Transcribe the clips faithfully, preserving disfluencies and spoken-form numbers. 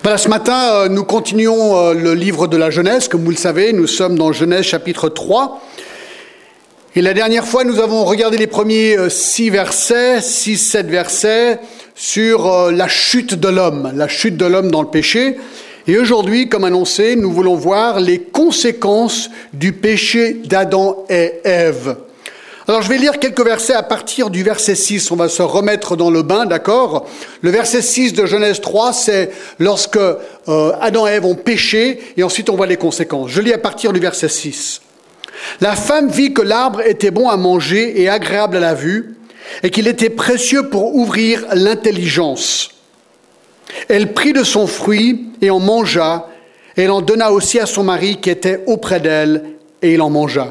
Voilà, ce matin, nous continuons le livre de la Genèse. Comme vous le savez, nous sommes dans Genèse chapitre trois. Et la dernière fois, nous avons regardé les premiers six versets, six, sept versets, sur la chute de l'homme, la chute de l'homme dans le péché. Et aujourd'hui, comme annoncé, nous voulons voir les conséquences du péché d'Adam et Ève. Alors, je vais lire quelques versets à partir du verset six. On va se remettre dans le bain, d'accord ? Le verset six de Genèse trois, c'est lorsque euh, Adam et Ève ont péché, et ensuite on voit les conséquences. Je lis à partir du verset six. La femme vit que l'arbre était bon à manger et agréable à la vue, et qu'il était précieux pour ouvrir l'intelligence. Elle prit de son fruit et en mangea, et elle en donna aussi à son mari qui était auprès d'elle, et il en mangea.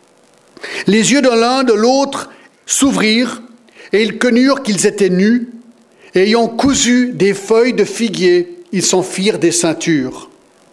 Les yeux de l'un de l'autre s'ouvrirent, et ils connurent qu'ils étaient nus, et ayant cousu des feuilles de figuier, ils s'en firent des ceintures.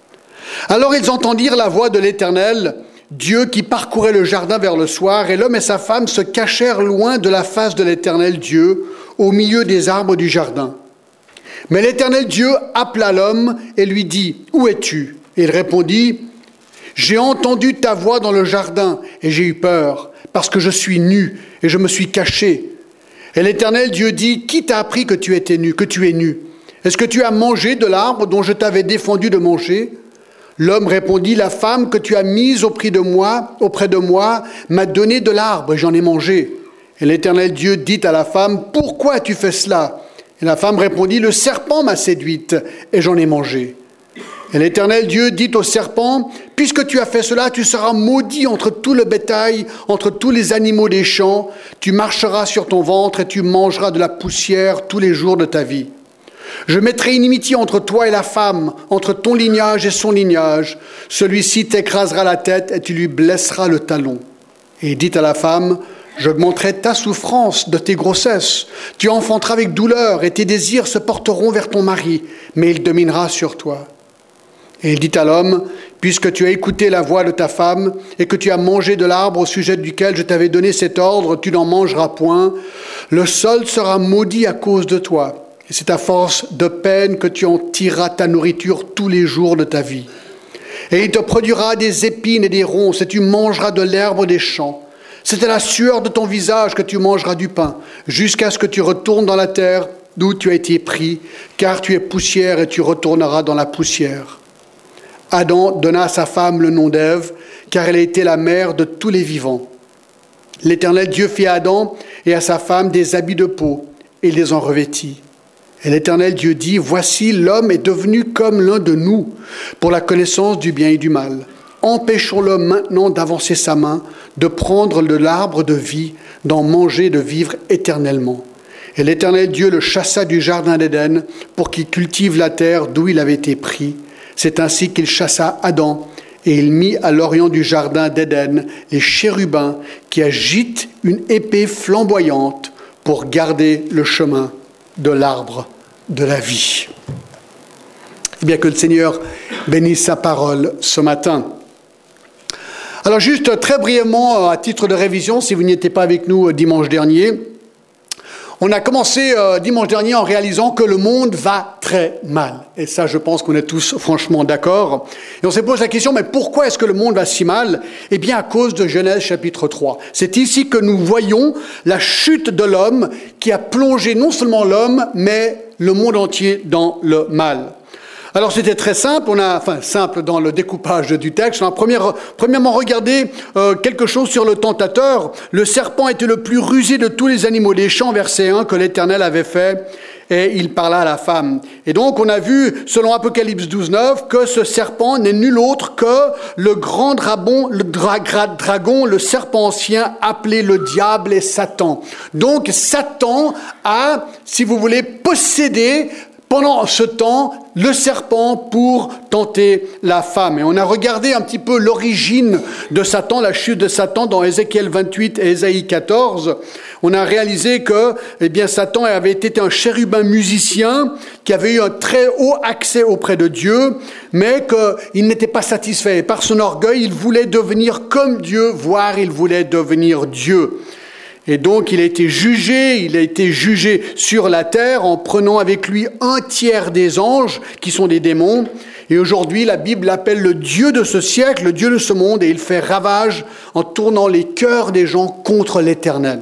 Alors ils entendirent la voix de l'Éternel, Dieu qui parcourait le jardin vers le soir, et l'homme et sa femme se cachèrent loin de la face de l'Éternel Dieu, au milieu des arbres du jardin. Mais l'Éternel Dieu appela l'homme et lui dit, « Où es-tu » Et il répondit, « J'ai entendu ta voix dans le jardin, et j'ai eu peur, parce que je suis nu, et je me suis caché. » Et l'Éternel Dieu dit, « Qui t'a appris que tu étais nu, que tu es nu ? Est-ce que tu as mangé de l'arbre dont je t'avais défendu de manger ?» L'homme répondit, « La femme que tu as mise auprès de moi, auprès de moi m'a donné de l'arbre, et j'en ai mangé. » Et l'Éternel Dieu dit à la femme, « Pourquoi as-tu fait cela ?» Et la femme répondit, « Le serpent m'a séduite, et j'en ai mangé. » Et l'Éternel Dieu dit au serpent, « Puisque tu as fait cela, tu seras maudit entre tout le bétail, entre tous les animaux des champs. Tu marcheras sur ton ventre et tu mangeras de la poussière tous les jours de ta vie. Je mettrai inimitié entre toi et la femme, entre ton lignage et son lignage. Celui-ci t'écrasera la tête et tu lui blesseras le talon. » Et il dit à la femme, « J'augmenterai ta souffrance de tes grossesses. Tu enfanteras avec douleur et tes désirs se porteront vers ton mari, mais il dominera sur toi. » Et il dit à l'homme, « Puisque tu as écouté la voix de ta femme et que tu as mangé de l'arbre au sujet duquel je t'avais donné cet ordre, tu n'en mangeras point. Le sol sera maudit à cause de toi. Et c'est à force de peine que tu en tireras ta nourriture tous les jours de ta vie. Et il te produira des épines et des ronces, et tu mangeras de l'herbe des champs. C'est à la sueur de ton visage que tu mangeras du pain, jusqu'à ce que tu retournes dans la terre d'où tu as été pris, car tu es poussière et tu retourneras dans la poussière. » Adam donna à sa femme le nom d'Ève, car elle a été la mère de tous les vivants. L'Éternel Dieu fit à Adam et à sa femme des habits de peau, et il les en revêtit. Et l'Éternel Dieu dit, « Voici, l'homme est devenu comme l'un de nous, pour la connaissance du bien et du mal. Empêchons-le maintenant d'avancer sa main, de prendre de l'arbre de vie, d'en manger, de vivre éternellement. » Et l'Éternel Dieu le chassa du jardin d'Éden, pour qu'il cultive la terre d'où il avait été pris. C'est ainsi qu'il chassa Adam, et il mit à l'orient du jardin d'Éden les chérubins qui agitent une épée flamboyante pour garder le chemin de l'arbre de la vie. Eh bien, que le Seigneur bénisse sa parole ce matin. Alors juste très brièvement, à titre de révision, si vous n'étiez pas avec nous dimanche dernier, on a commencé euh, dimanche dernier en réalisant que le monde va très mal. Et ça, je pense qu'on est tous franchement d'accord. Et on se pose la question, mais pourquoi est-ce que le monde va si mal ? Eh bien, à cause de Genèse chapitre trois. C'est ici que nous voyons la chute de l'homme qui a plongé non seulement l'homme, mais le monde entier dans le mal. Alors c'était très simple, on a, enfin simple dans le découpage du texte. On a première, premièrement regardé euh, quelque chose sur le tentateur. Le serpent était le plus rusé de tous les animaux des champs, verset un, que l'Éternel avait fait, et il parla à la femme. Et donc on a vu, selon Apocalypse douze neuf, que ce serpent n'est nul autre que le grand dragon, le dra- dragon, le serpent ancien, appelé le diable et Satan. Donc Satan a, si vous voulez, possédé pendant ce temps, le serpent pour tenter la femme. Et on a regardé un petit peu l'origine de Satan, la chute de Satan dans Ézéchiel vingt-huit et Ésaïe quatorze. On a réalisé que, eh bien, Satan avait été un chérubin musicien qui avait eu un très haut accès auprès de Dieu, mais qu'il n'était pas satisfait. Et par son orgueil, il voulait devenir comme Dieu, voire il voulait devenir Dieu. Et donc il a été jugé, il a été jugé sur la terre en prenant avec lui un tiers des anges, qui sont des démons. Et aujourd'hui, la Bible l'appelle le Dieu de ce siècle, le Dieu de ce monde, et il fait ravage en tournant les cœurs des gens contre l'Éternel.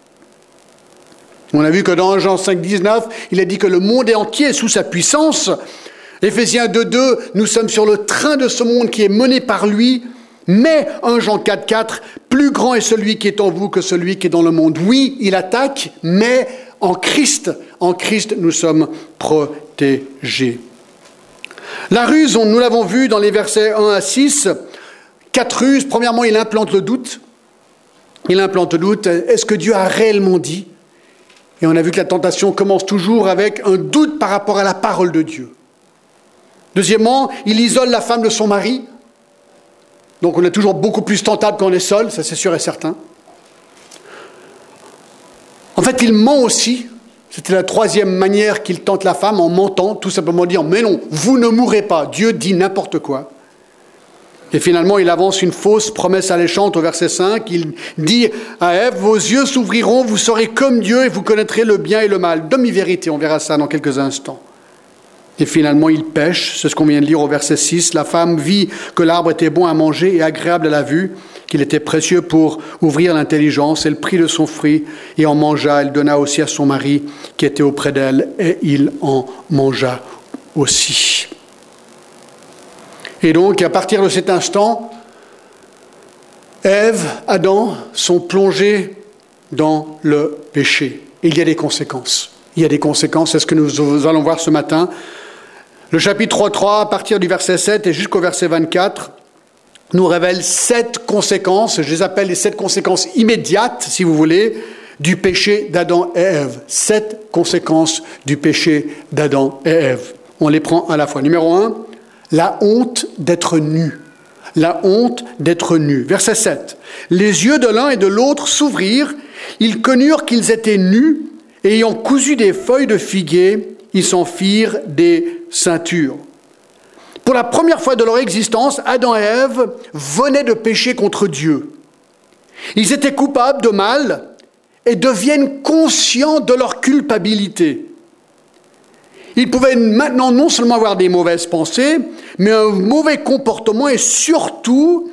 On a vu que dans Jean cinq, dix-neuf, il a dit que le monde entier est sous sa puissance. Éphésiens deux, deux, nous sommes sur le train de ce monde qui est mené par lui. Mais, un Jean quatre, quatre, plus grand est celui qui est en vous que celui qui est dans le monde. Oui, il attaque, mais en Christ, en Christ, nous sommes protégés. La ruse, nous l'avons vu dans les versets un à six, quatre ruses. Premièrement, il implante le doute. Il implante le doute. Est-ce que Dieu a réellement dit ? Et on a vu que la tentation commence toujours avec un doute par rapport à la parole de Dieu. Deuxièmement, il isole la femme de son mari. Donc on est toujours beaucoup plus tentable quand on est seul, ça c'est sûr et certain. En fait, il ment aussi. C'était la troisième manière qu'il tente la femme, en mentant, tout simplement dire « Mais non, vous ne mourrez pas, Dieu dit n'importe quoi ». Et finalement, il avance une fausse promesse alléchante au verset cinq. Il dit à Ève « Vos yeux s'ouvriront, vous serez comme Dieu et vous connaîtrez le bien et le mal ». Demi-vérité, on verra ça dans quelques instants. Et finalement, il pêche, c'est ce qu'on vient de lire au verset six. La femme vit que l'arbre était bon à manger et agréable à la vue, qu'il était précieux pour ouvrir l'intelligence. Elle prit de son fruit et en mangea. Elle donna aussi à son mari qui était auprès d'elle et il en mangea aussi. Et donc, à partir de cet instant, Ève, Adam sont plongés dans le péché. Et il y a des conséquences. Il y a des conséquences, c'est ce que nous allons voir ce matin. Le chapitre trois, à partir du verset sept et jusqu'au verset vingt-quatre, nous révèle sept conséquences, je les appelle les sept conséquences immédiates, si vous voulez, du péché d'Adam et Ève. Sept conséquences du péché d'Adam et Ève. On les prend à la fois. Numéro un, la honte d'être nu. La honte d'être nu. Verset sept. Les yeux de l'un et de l'autre s'ouvrirent, ils connurent qu'ils étaient nus, et ayant cousu des feuilles de figuier, ils s'en firent des ceintures. Pour la première fois de leur existence, Adam et Ève venaient de pécher contre Dieu. Ils étaient coupables de mal et deviennent conscients de leur culpabilité. Ils pouvaient maintenant non seulement avoir des mauvaises pensées, mais un mauvais comportement et surtout,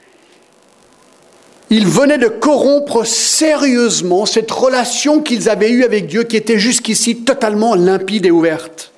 ils venaient de corrompre sérieusement cette relation qu'ils avaient eue avec Dieu qui était jusqu'ici totalement limpide et ouverte.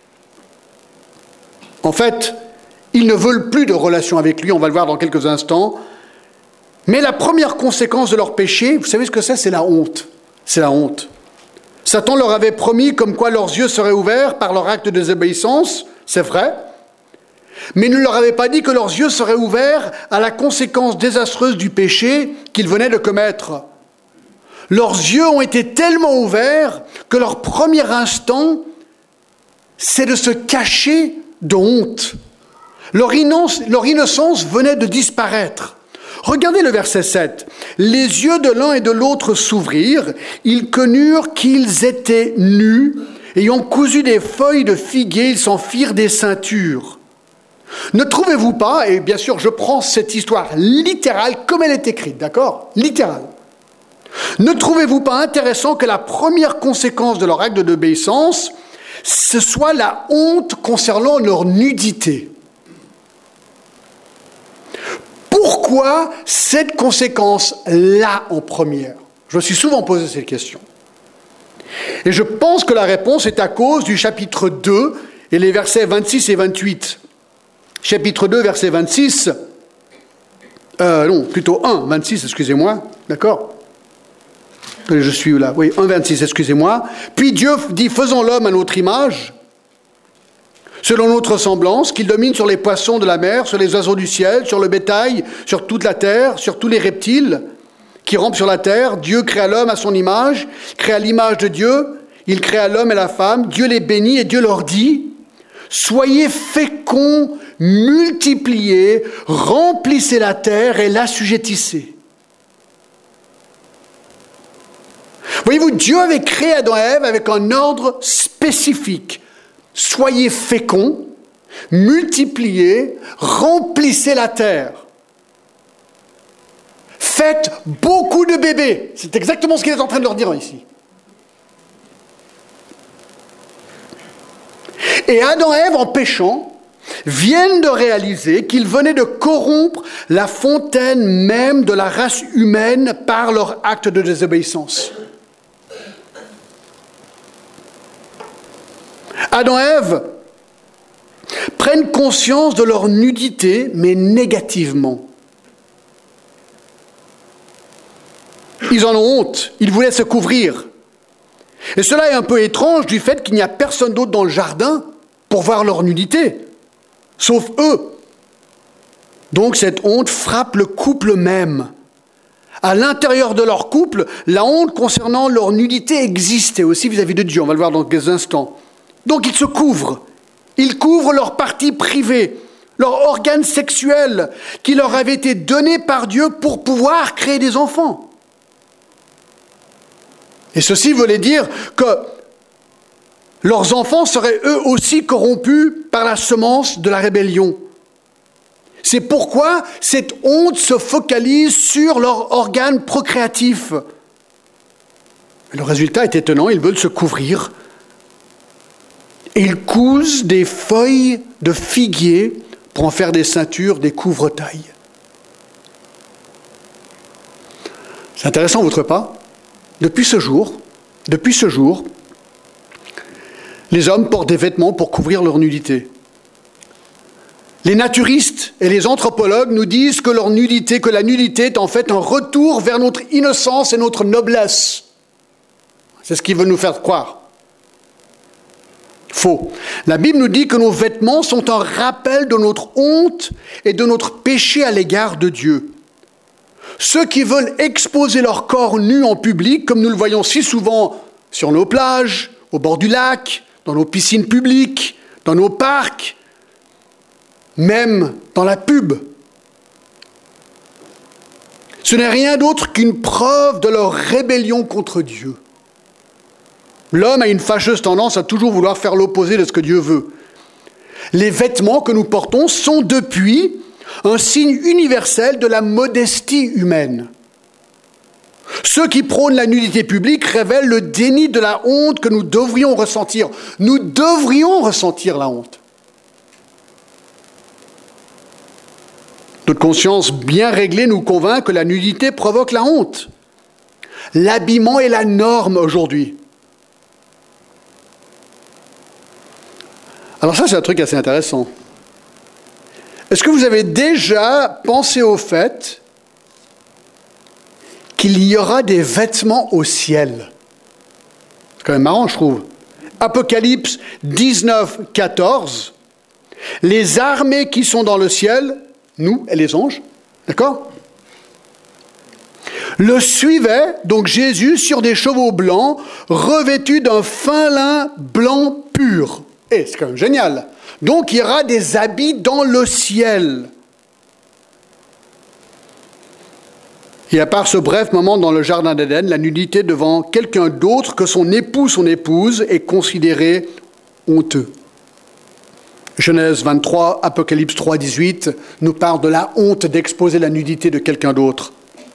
En fait, ils ne veulent plus de relation avec lui, on va le voir dans quelques instants. Mais la première conséquence de leur péché, vous savez ce que c'est ? C'est la honte. C'est la honte. Satan leur avait promis comme quoi leurs yeux seraient ouverts par leur acte de désobéissance, c'est vrai. Mais il ne leur avait pas dit que leurs yeux seraient ouverts à la conséquence désastreuse du péché qu'ils venaient de commettre. Leurs yeux ont été tellement ouverts que leur premier instant, c'est de se cacher de honte. Leur innocence, leur innocence venait de disparaître. Regardez le verset sept. Les yeux de l'un et de l'autre s'ouvrirent, ils connurent qu'ils étaient nus, ayant cousu des feuilles de figuier, ils s'en firent des ceintures. Ne trouvez-vous pas, et bien sûr je prends cette histoire littérale comme elle est écrite, d'accord ? Littérale. Ne trouvez-vous pas intéressant que la première conséquence de leur acte d'obéissance, ce soit la honte concernant leur nudité ? Pourquoi cette conséquence-là en première ? Je me suis souvent posé cette question. Et je pense que la réponse est à cause du chapitre deux et les versets vingt-six et vingt-huit. Chapitre deux, verset vingt-six. Euh, non, plutôt un, vingt-six, excusez-moi. D'accord ? Je suis là. Oui, un, vingt-six, excusez-moi. Puis Dieu dit, faisons l'homme à notre image, selon notre ressemblance, qu'il domine sur les poissons de la mer, sur les oiseaux du ciel, sur le bétail, sur toute la terre, sur tous les reptiles qui rampent sur la terre. Dieu créa l'homme à son image, créa l'image de Dieu, il créa l'homme et la femme, Dieu les bénit et Dieu leur dit, soyez féconds, multipliez, remplissez la terre et l'assujettissez. Voyez-vous, Dieu avait créé Adam et Ève avec un ordre spécifique. Soyez féconds, multipliez, remplissez la terre. faites beaucoup de bébés. C'est exactement ce qu'il est en train de leur dire ici. Et Adam et Ève, en péchant, viennent de réaliser qu'ils venaient de corrompre la fontaine même de la race humaine par leur acte de désobéissance. Adam et Ève prennent conscience de leur nudité, mais négativement. Ils en ont honte, ils voulaient se couvrir. Et cela est un peu étrange du fait qu'il n'y a personne d'autre dans le jardin pour voir leur nudité, sauf eux. Donc cette honte frappe le couple même. À l'intérieur de leur couple, la honte concernant leur nudité existait aussi vis-à-vis de Dieu. On va le voir dans quelques instants. Donc ils se couvrent. Ils couvrent leur partie privée, leur organe sexuel qui leur avait été donné par Dieu pour pouvoir créer des enfants. Et ceci voulait dire que leurs enfants seraient eux aussi corrompus par la semence de la rébellion. C'est pourquoi cette honte se focalise sur leur organe procréatif. Et le résultat est étonnant, ils veulent se couvrir. Et ils cousent des feuilles de figuier pour en faire des ceintures, des couvre-tailles. C'est intéressant, votre pas. Depuis ce jour, depuis ce jour, les hommes portent des vêtements pour couvrir leur nudité. Les naturistes et les anthropologues nous disent que leur nudité, que la nudité est en fait un retour vers notre innocence et notre noblesse. C'est ce qu'ils veulent nous faire croire. Faux. La Bible nous dit que nos vêtements sont un rappel de notre honte et de notre péché à l'égard de Dieu. Ceux qui veulent exposer leur corps nu en public, comme nous le voyons si souvent sur nos plages, au bord du lac, dans nos piscines publiques, dans nos parcs, même dans la pub, ce n'est rien d'autre qu'une preuve de leur rébellion contre Dieu. L'homme a une fâcheuse tendance à toujours vouloir faire l'opposé de ce que Dieu veut. Les vêtements que nous portons sont depuis un signe universel de la modestie humaine. Ceux qui prônent la nudité publique révèlent le déni de la honte que nous devrions ressentir. Nous devrions ressentir la honte. Notre conscience bien réglée nous convainc que la nudité provoque la honte. L'habillement est la norme aujourd'hui. Alors ça, c'est un truc assez intéressant. Est-ce que vous avez déjà pensé au fait qu'il y aura des vêtements au ciel? C'est quand même marrant, je trouve. Apocalypse dix-neuf, quatorze. Les armées qui sont dans le ciel, nous et les anges, d'accord, le suivaient, donc Jésus, sur des chevaux blancs, revêtus d'un fin lin blanc pur. Et c'est quand même génial. Donc il y aura des habits dans le ciel. Et à part ce bref moment dans le jardin d'Éden, la nudité devant quelqu'un d'autre que son époux, son épouse, est considérée honteux. Genèse vingt-trois, Apocalypse trois, dix-huit nous parle de la honte d'exposer la nudité de quelqu'un d'autre.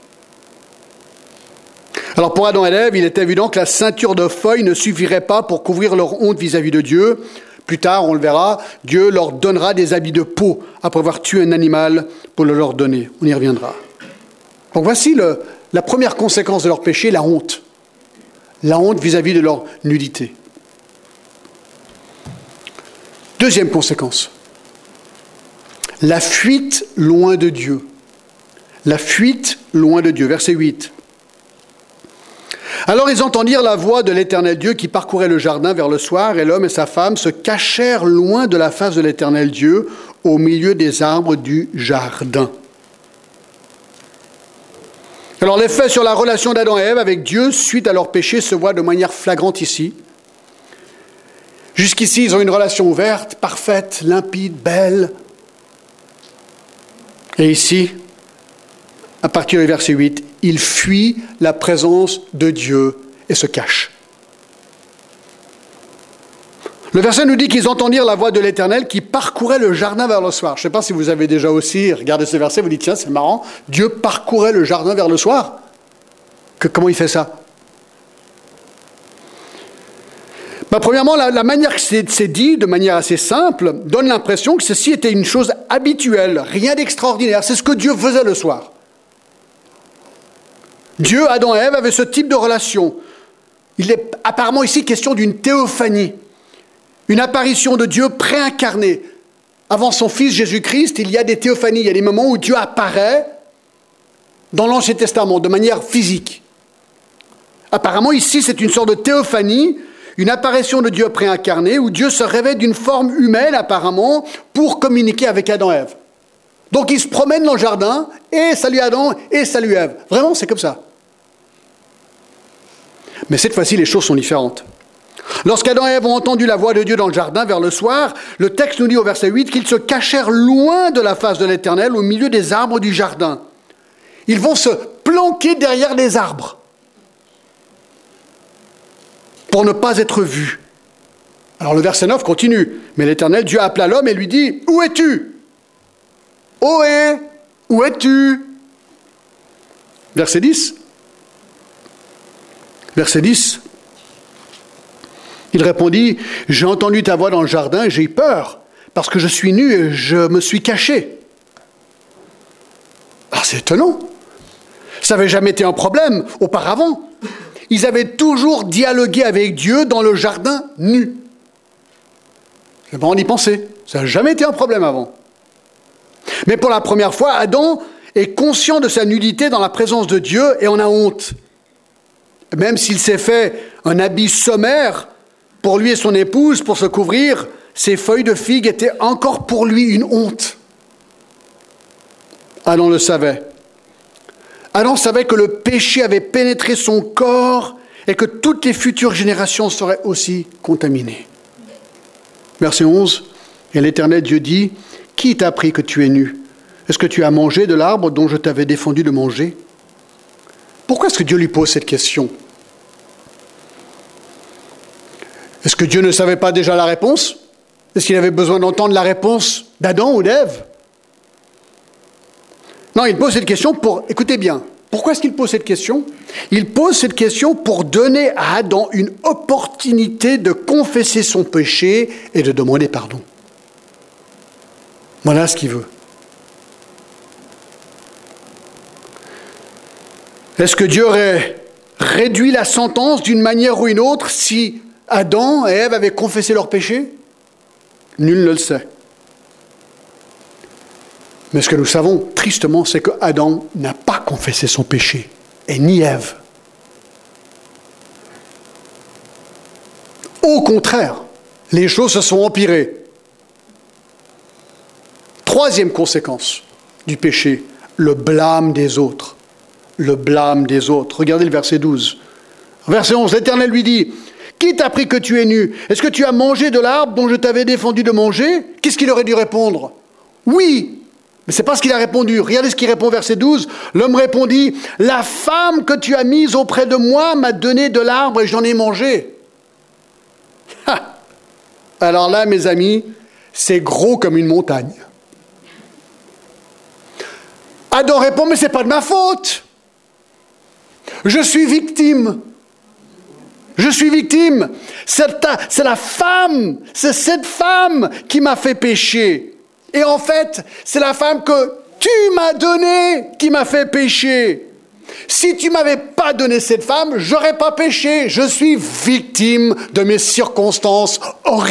Alors pour Adam et Ève, il est évident que la ceinture de feuilles ne suffirait pas pour couvrir leur honte vis-à-vis de Dieu. Plus tard, on le verra, Dieu leur donnera des habits de peau après avoir tué un animal pour le leur donner. On y reviendra. Donc voici le, la première conséquence de leur péché, la honte. La honte vis-à-vis de leur nudité. Deuxième conséquence, la fuite loin de Dieu. La fuite loin de Dieu. Verset huit. Alors ils entendirent la voix de l'Éternel Dieu qui parcourait le jardin vers le soir, et l'homme et sa femme se cachèrent loin de la face de l'Éternel Dieu, au milieu des arbres du jardin. Alors l'effet sur la relation d'Adam et Ève avec Dieu, suite à leur péché, se voit de manière flagrante ici. Jusqu'ici, ils ont une relation ouverte, parfaite, limpide, belle. Et ici, à partir du verset huit, ils fuient la présence de Dieu et se cachent. Le verset nous dit qu'ils entendirent la voix de l'Éternel qui parcourait le jardin vers le soir. Je ne sais pas si vous avez déjà aussi regardé ce verset, vous dites, tiens, c'est marrant, Dieu parcourait le jardin vers le soir. Que, comment il fait ça? Ben, premièrement, la, la manière que c'est, c'est dit, de manière assez simple, donne l'impression que ceci était une chose habituelle, rien d'extraordinaire. C'est ce que Dieu faisait le soir. Dieu, Adam et Ève avaient ce type de relation. Il est apparemment ici question d'une théophanie, une apparition de Dieu préincarné. Avant son Fils Jésus-Christ, il y a des théophanies, il y a des moments où Dieu apparaît dans l'Ancien Testament de manière physique. Apparemment, ici, c'est une sorte de théophanie, une apparition de Dieu préincarné, où Dieu se révèle d'une forme humaine, apparemment, pour communiquer avec Adam et Ève. Donc, il se promène dans le jardin, et salut Adam, et salut Ève. Vraiment, c'est comme ça. Mais cette fois-ci, les choses sont différentes. Lorsqu'Adam et Ève ont entendu la voix de Dieu dans le jardin vers le soir, le texte nous dit au verset huit qu'ils se cachèrent loin de la face de l'Éternel, au milieu des arbres du jardin. Ils vont se planquer derrière les arbres pour ne pas être vus. Alors le verset neuf continue. Mais l'Éternel, Dieu appela l'homme et lui dit, « Où es-tu ? Ohé, où es-tu » Verset dix. Verset dix. Il répondit, « J'ai entendu ta voix dans le jardin et j'ai eu peur, parce que je suis nu et je me suis caché. » Ah, c'est étonnant. Ça n'avait jamais été un problème auparavant. Ils avaient toujours dialogué avec Dieu dans le jardin nu. C'est marrant d'y penser. Ça n'a jamais été un problème avant. Mais pour la première fois, Adam est conscient de sa nudité dans la présence de Dieu et en a honte. Même s'il s'est fait un habit sommaire pour lui et son épouse pour se couvrir, ses feuilles de figue étaient encore pour lui une honte. Adam le savait. Adam savait que le péché avait pénétré son corps et que toutes les futures générations seraient aussi contaminées. Verset onze, « Et l'Éternel Dieu dit, « Qui t'a appris que tu es nu? Est-ce que tu as mangé de l'arbre dont je t'avais défendu de manger ?» Pourquoi est-ce que Dieu lui pose cette question? Est-ce que Dieu ne savait pas déjà la réponse? Est-ce qu'il avait besoin d'entendre la réponse d'Adam ou d'Ève? Non, il pose cette question pour... Écoutez bien, pourquoi est-ce qu'il pose cette question? Il pose cette question pour donner à Adam une opportunité de confesser son péché et de demander pardon. Voilà ce qu'il veut. Est-ce que Dieu aurait réduit la sentence d'une manière ou une autre si Adam et Ève avaient confessé leur péché? Nul ne le sait. Mais ce que nous savons tristement, c'est que Adam n'a pas confessé son péché, et ni Ève. Au contraire, les choses se sont empirées. Troisième conséquence du péché, le blâme des autres. Le blâme des autres. Regardez le verset douze. Verset onze, l'Éternel lui dit, « Qui t'a appris que tu es nu? Est-ce que tu as mangé de l'arbre dont je t'avais défendu de manger ?» Qu'est-ce qu'il aurait dû répondre? « Oui !» Mais ce n'est pas ce qu'il a répondu. Regardez ce qu'il répond, verset douze. L'homme répondit, « La femme que tu as mise auprès de moi m'a donné de l'arbre et j'en ai mangé. » Ha! Alors là, mes amis, c'est gros comme une montagne. Adam répond, « Mais ce n'est pas de ma faute. Je suis victime. Je suis victime. C'est, ta, c'est la femme, c'est cette femme qui m'a fait pécher. Et en fait, c'est la femme que tu m'as donnée qui m'a fait pécher. Si tu ne m'avais pas donné cette femme, je n'aurais pas péché. Je suis victime de mes circonstances horribles. »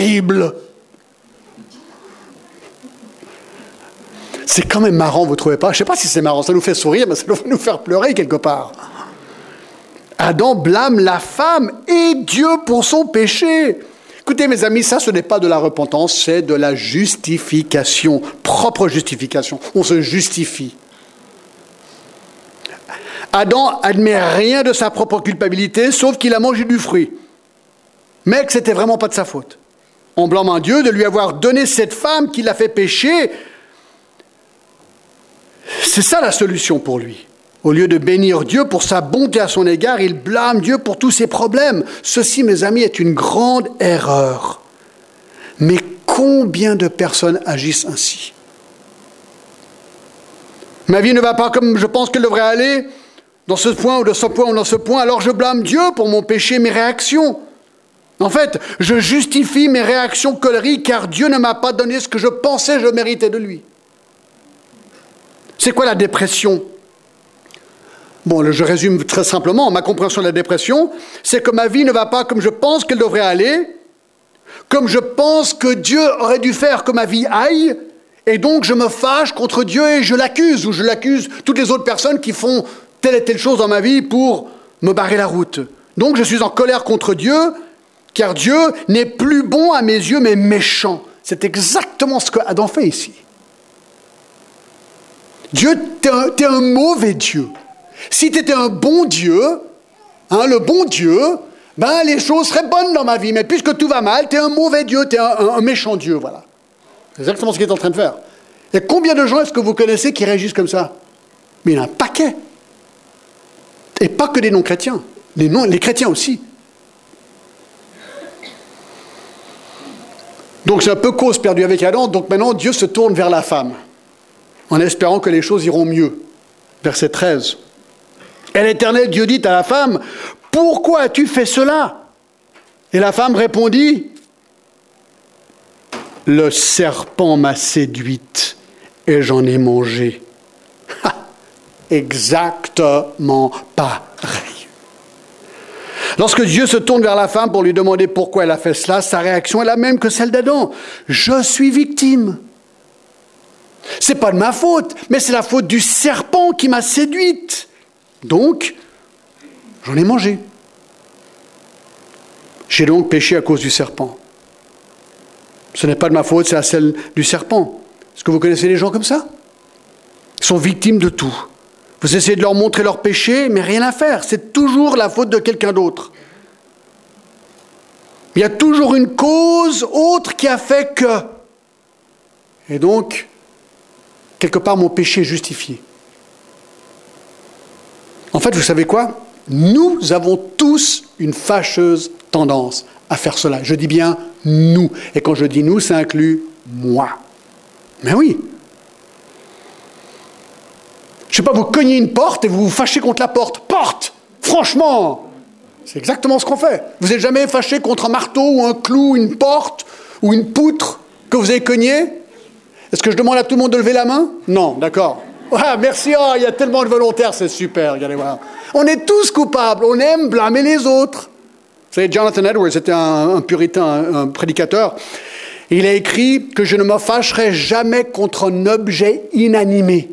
C'est quand même marrant, vous ne trouvez pas? Je ne sais pas si c'est marrant, ça nous fait sourire, mais ça doit nous faire pleurer quelque part. Adam blâme la femme et Dieu pour son péché. Écoutez, mes amis, ça, ce n'est pas de la repentance, c'est de la justification, propre justification. On se justifie. Adam admet rien de sa propre culpabilité, sauf qu'il a mangé du fruit. Mais que c'était vraiment pas de sa faute. On blâme un Dieu de lui avoir donné cette femme qui l'a fait pécher. C'est ça la solution pour lui. Au lieu de bénir Dieu pour sa bonté à son égard, il blâme Dieu pour tous ses problèmes. Ceci, mes amis, est une grande erreur. Mais combien de personnes agissent ainsi? Ma vie ne va pas comme je pense qu'elle devrait aller, dans ce point ou dans ce point ou dans ce point, alors je blâme Dieu pour mon péché, mes réactions. En fait, je justifie mes réactions colériques car Dieu ne m'a pas donné ce que je pensais je méritais de lui. C'est quoi la dépression? Bon, je résume très simplement. Ma compréhension de la dépression, c'est que ma vie ne va pas comme je pense qu'elle devrait aller, comme je pense que Dieu aurait dû faire que ma vie aille, et donc je me fâche contre Dieu et je l'accuse, ou je l'accuse toutes les autres personnes qui font telle et telle chose dans ma vie pour me barrer la route. Donc je suis en colère contre Dieu, car Dieu n'est plus bon à mes yeux, mais méchant. C'est exactement ce que Adam fait ici. Dieu, t'es un, t'es un mauvais Dieu. Si tu étais un bon Dieu, hein, le bon Dieu, ben les choses seraient bonnes dans ma vie. Mais puisque tout va mal, tu es un mauvais Dieu, tu es un, un, un méchant Dieu, voilà. C'est exactement ce qu'il est en train de faire. Et combien de gens est-ce que vous connaissez qui réagissent comme ça? Mais il y en a un paquet. Et pas que des non-chrétiens. Les, non, les chrétiens aussi. Donc c'est un peu cause perdue avec Adam. Donc maintenant, Dieu se tourne vers la femme, en espérant que les choses iront mieux. Verset treize. Et l'Éternel Dieu dit à la femme, « Pourquoi as-tu fait cela ?» Et la femme répondit, « Le serpent m'a séduite et j'en ai mangé. » Exactement pareil. Lorsque Dieu se tourne vers la femme pour lui demander pourquoi elle a fait cela, sa réaction est la même que celle d'Adam. « Je suis victime. » C'est pas de ma faute, mais c'est la faute du serpent qui m'a séduite. Donc, j'en ai mangé. J'ai donc péché à cause du serpent. Ce n'est pas de ma faute, c'est à celle du serpent. Est-ce que vous connaissez des gens comme ça? Ils sont victimes de tout. Vous essayez de leur montrer leur péché, mais rien à faire. C'est toujours la faute de quelqu'un d'autre. Il y a toujours une cause autre qui a fait que. Et donc, quelque part, mon péché est justifié. En fait, vous savez quoi? Nous avons tous une fâcheuse tendance à faire cela. Je dis bien « nous ». Et quand je dis « nous », ça inclut moi. Mais oui. Je ne sais pas, vous cognez une porte et vous vous fâchez contre la porte. Porte! Franchement! C'est exactement ce qu'on fait. Vous n'êtes jamais fâché contre un marteau ou un clou, une porte ou une poutre que vous avez cogné? Est-ce que je demande à tout le monde de lever la main? Non, d'accord. Ah, merci, oh, il y a tellement de volontaires, c'est super, regardez voir. On est tous coupables, on aime blâmer les autres. Vous savez, Jonathan Edwards était un, un puritain, un, un prédicateur. Il a écrit que je ne me fâcherai jamais contre un objet inanimé.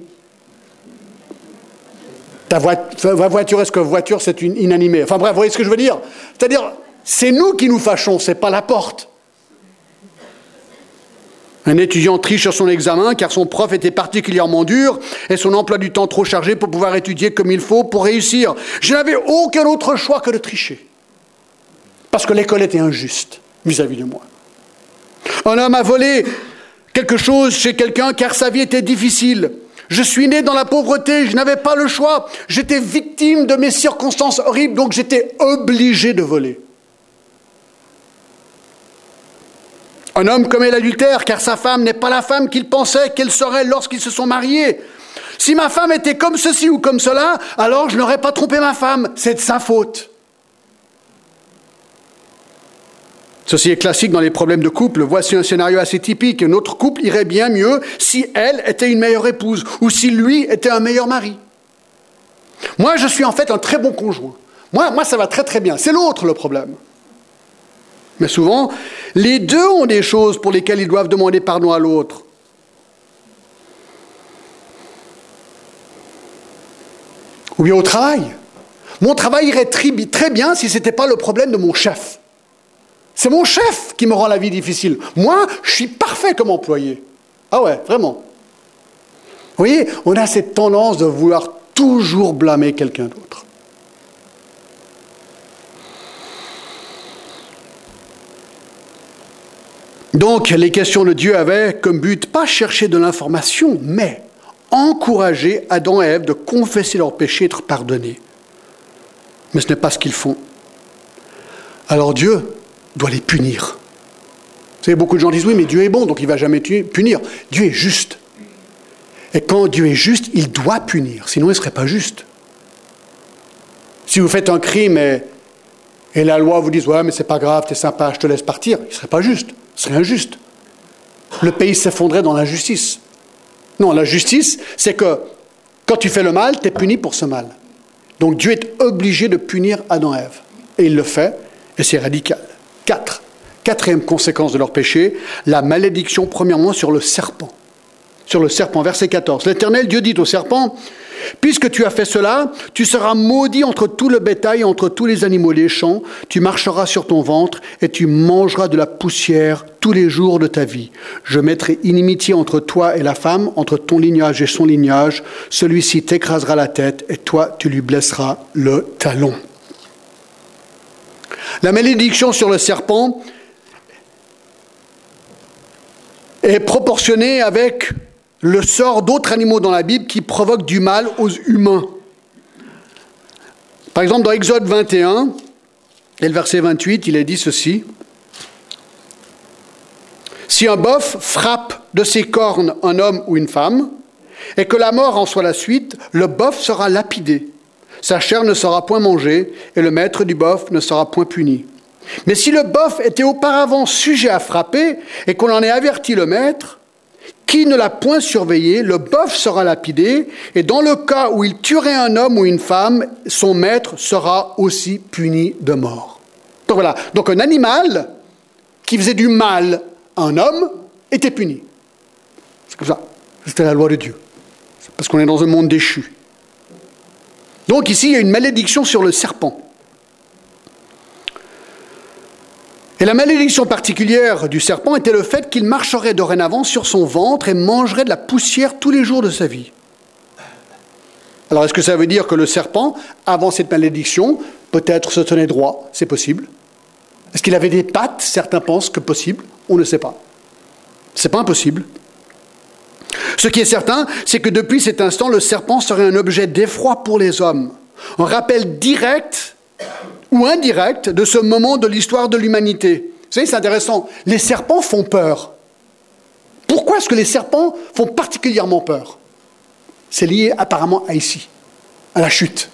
Ta voiture, voiture est-ce que voiture c'est une inanimée? Enfin bref, vous voyez ce que je veux dire? C'est-à-dire, c'est nous qui nous fâchons, c'est pas la porte. Un étudiant triche sur son examen car son prof était particulièrement dur et son emploi du temps trop chargé pour pouvoir étudier comme il faut pour réussir. Je n'avais aucun autre choix que de tricher. Parce que l'école était injuste vis-à-vis de moi. Un homme a volé quelque chose chez quelqu'un car sa vie était difficile. Je suis né dans la pauvreté, je n'avais pas le choix. J'étais victime de mes circonstances horribles, donc j'étais obligé de voler. Un homme commet l'adultère, car sa femme n'est pas la femme qu'il pensait qu'elle serait lorsqu'ils se sont mariés. Si ma femme était comme ceci ou comme cela, alors je n'aurais pas trompé ma femme. C'est de sa faute. Ceci est classique dans les problèmes de couple. Voici un scénario assez typique. Notre couple irait bien mieux si elle était une meilleure épouse ou si lui était un meilleur mari. Moi, je suis en fait un très bon conjoint. Moi, moi ça va très très bien. C'est l'autre le problème. Mais souvent, les deux ont des choses pour lesquelles ils doivent demander pardon à l'autre. Ou bien au travail. Mon travail irait très bien si ce n'était pas le problème de mon chef. C'est mon chef qui me rend la vie difficile. Moi, je suis parfait comme employé. Ah ouais, vraiment. Vous voyez, on a cette tendance de vouloir toujours blâmer quelqu'un d'autre. Donc, les questions de Dieu avaient comme but, pas chercher de l'information, mais encourager Adam et Ève de confesser leurs péchés et être pardonnés. Mais ce n'est pas ce qu'ils font. Alors Dieu doit les punir. savez, beaucoup de gens disent, oui, mais Dieu est bon, donc il ne va jamais punir. Dieu est juste. Et quand Dieu est juste, il doit punir, sinon il ne serait pas juste. Si vous faites un crime et, et la loi vous dit, ouais, mais c'est pas grave, t'es sympa, je te laisse partir, il ne serait pas juste, ce serait injuste. Le pays s'effondrait dans l'injustice. Non, la justice, c'est que quand tu fais le mal, tu es puni pour ce mal. Donc Dieu est obligé de punir Adam et Ève. Et il le fait, et c'est radical. Quatre. Quatrième conséquence de leur péché, la malédiction, premièrement, sur le serpent. Sur le serpent, verset quatorze. L'Éternel Dieu dit au serpent, « Puisque tu as fait cela, tu seras maudit entre tout le bétail, entre tous les animaux des champs. Tu marcheras sur ton ventre et tu mangeras de la poussière tous les jours de ta vie. Je mettrai inimitié entre toi et la femme, entre ton lignage et son lignage. Celui-ci t'écrasera la tête et toi, tu lui blesseras le talon. » La malédiction sur le serpent est proportionnée avec le sort d'autres animaux dans la Bible qui provoquent du mal aux humains. Par exemple, dans Exode vingt et un, et le verset vingt-huit, il est dit ceci. « Si un bœuf frappe de ses cornes un homme ou une femme, et que la mort en soit la suite, le bœuf sera lapidé. Sa chair ne sera point mangée, et le maître du bœuf ne sera point puni. Mais si le bœuf était auparavant sujet à frapper, et qu'on en ait averti le maître, qui ne l'a point surveillé, le bœuf sera lapidé, et dans le cas où il tuerait un homme ou une femme, son maître sera aussi puni de mort. » Donc voilà, donc un animal qui faisait du mal à un homme était puni. C'est comme ça, c'était la loi de Dieu. C'est parce qu'on est dans un monde déchu. Donc ici, il y a une malédiction sur le serpent. Et la malédiction particulière du serpent était le fait qu'il marcherait dorénavant sur son ventre et mangerait de la poussière tous les jours de sa vie. Alors, est-ce que ça veut dire que le serpent, avant cette malédiction, peut-être se tenait droit? C'est possible. Est-ce qu'il avait des pattes? Certains pensent que possible. On ne sait pas. C'est pas impossible. Ce qui est certain, c'est que depuis cet instant, le serpent serait un objet d'effroi pour les hommes. Un rappel direct ou indirect de ce moment de l'histoire de l'humanité. Vous savez, c'est intéressant. Les serpents font peur. Pourquoi est-ce que les serpents font particulièrement peur? C'est lié apparemment à ici, à la chute.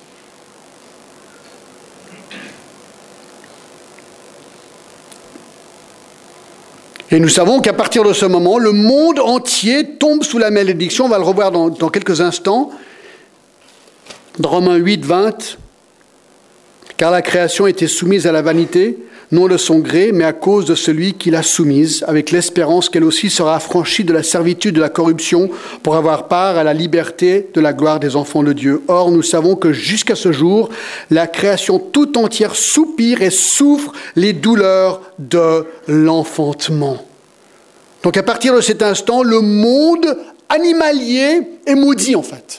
Et nous savons qu'à partir de ce moment, le monde entier tombe sous la malédiction. On va le revoir dans, dans quelques instants. Dans Romains huit, vingt. Car la création était soumise à la vanité, non de son gré, mais à cause de celui qui l'a soumise, avec l'espérance qu'elle aussi sera affranchie de la servitude de la corruption pour avoir part à la liberté de la gloire des enfants de Dieu. Or, nous savons que jusqu'à ce jour, la création tout entière soupire et souffre les douleurs de l'enfantement. Donc à partir de cet instant, le monde animalier est maudit en fait.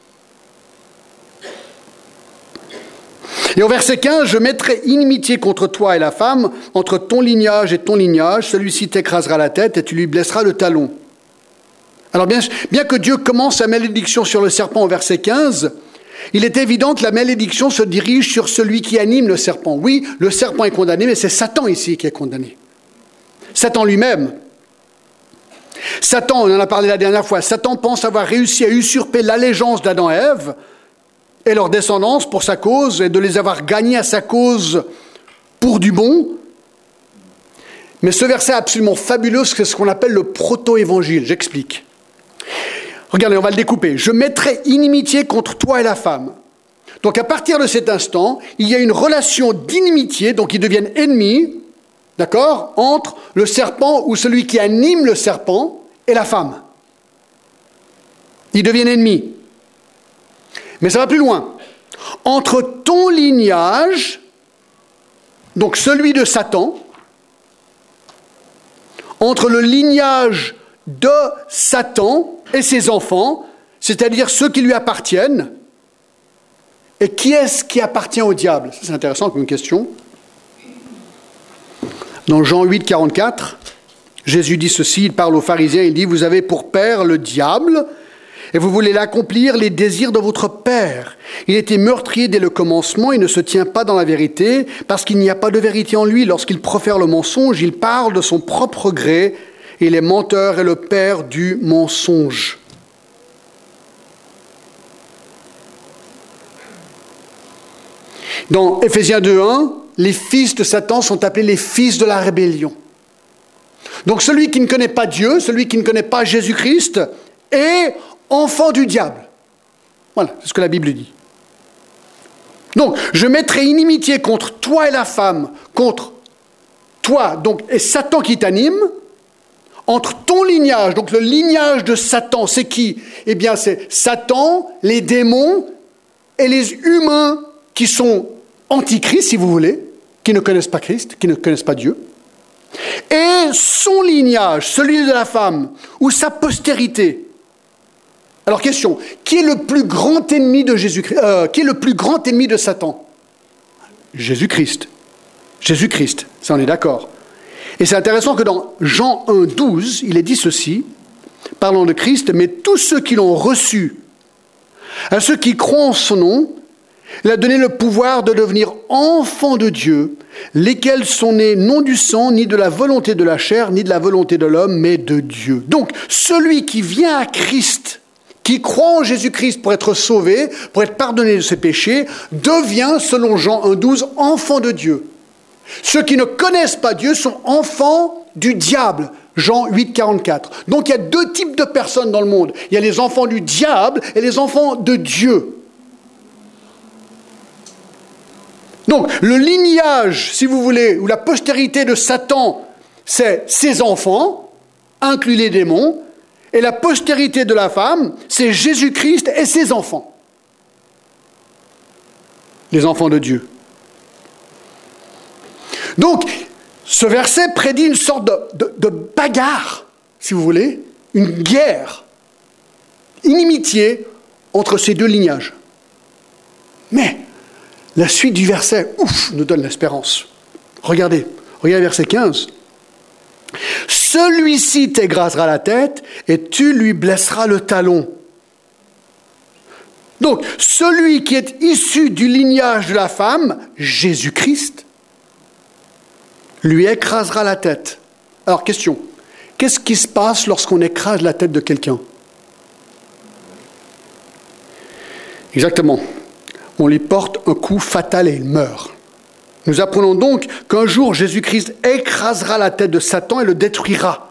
Et au verset quinze, « Je mettrai inimitié contre toi et la femme, entre ton lignage et ton lignage, celui-ci t'écrasera la tête et tu lui blesseras le talon. » Alors bien, bien que Dieu commence sa malédiction sur le serpent au verset quinze, il est évident que la malédiction se dirige sur celui qui anime le serpent. Oui, le serpent est condamné, mais c'est Satan ici qui est condamné. Satan lui-même. Satan, on en a parlé la dernière fois, Satan pense avoir réussi à usurper l'allégeance d'Adam et Ève et leur descendance pour sa cause, et de les avoir gagnés à sa cause pour du bon. Mais ce verset absolument fabuleux, c'est ce qu'on appelle le proto-évangile. J'explique. Regardez, on va le découper. « Je mettrai inimitié contre toi et la femme. » Donc à partir de cet instant, il y a une relation d'inimitié, donc ils deviennent ennemis, d'accord, entre le serpent ou celui qui anime le serpent et la femme. Ils deviennent ennemis. Mais ça va plus loin. Entre ton lignage, donc celui de Satan, entre le lignage de Satan et ses enfants, c'est-à-dire ceux qui lui appartiennent, et qui est-ce qui appartient au diable? C'est intéressant comme question. Dans Jean huit, quarante-quatre, Jésus dit ceci, il parle aux pharisiens, il dit « Vous avez pour père le diable, et vous voulez l'accomplir les désirs de votre père. Il était meurtrier dès le commencement, il ne se tient pas dans la vérité, parce qu'il n'y a pas de vérité en lui. Lorsqu'il profère le mensonge, il parle de son propre gré, et il est menteur et le père du mensonge. Dans Éphésiens deux un, les fils de Satan sont appelés les fils de la rébellion. Donc celui qui ne connaît pas Dieu, celui qui ne connaît pas Jésus-Christ, est enfant du diable. Voilà, c'est ce que la Bible dit. Donc, je mettrai inimitié contre toi et la femme, contre toi, donc, et Satan qui t'anime, entre ton lignage, donc le lignage de Satan, c'est qui? Eh bien, c'est Satan, les démons et les humains qui sont antichrist, si vous voulez, qui ne connaissent pas Christ, qui ne connaissent pas Dieu. Et son lignage, celui de la femme, ou sa postérité. Alors question, qui est le plus grand ennemi de Jésus-Christ, euh, qui est le plus grand ennemi de Satan? Jésus-Christ. Jésus-Christ, ça on est d'accord. Et c'est intéressant que dans Jean un, douze, il est dit ceci, parlant de Christ, mais tous ceux qui l'ont reçu, à ceux qui croient en son nom, il a donné le pouvoir de devenir enfants de Dieu, lesquels sont nés non du sang, ni de la volonté de la chair, ni de la volonté de l'homme, mais de Dieu. Donc, celui qui vient à Christ, qui croit en Jésus-Christ pour être sauvé, pour être pardonné de ses péchés, devient, selon Jean un, douze, enfant de Dieu. Ceux qui ne connaissent pas Dieu sont enfants du diable. Jean huit, quarante-quatre. Donc, il y a deux types de personnes dans le monde. Il y a les enfants du diable et les enfants de Dieu. Donc, le lignage, si vous voulez, ou la postérité de Satan, c'est ses enfants, inclus les démons, et la postérité de la femme, c'est Jésus-Christ et ses enfants. Les enfants de Dieu. Donc, ce verset prédit une sorte de, de, de bagarre, si vous voulez, une guerre, inimitié entre ces deux lignages. Mais, la suite du verset, ouf, nous donne l'espérance. Regardez, regardez verset quinze. Celui-ci t'égrasera la tête et tu lui blesseras le talon. Donc, celui qui est issu du lignage de la femme, Jésus-Christ, lui écrasera la tête. Alors, question, qu'est-ce qui se passe lorsqu'on écrase la tête de quelqu'un? Exactement. On lui porte un coup fatal et il meurt. Nous apprenons donc qu'un jour, Jésus-Christ écrasera la tête de Satan et le détruira.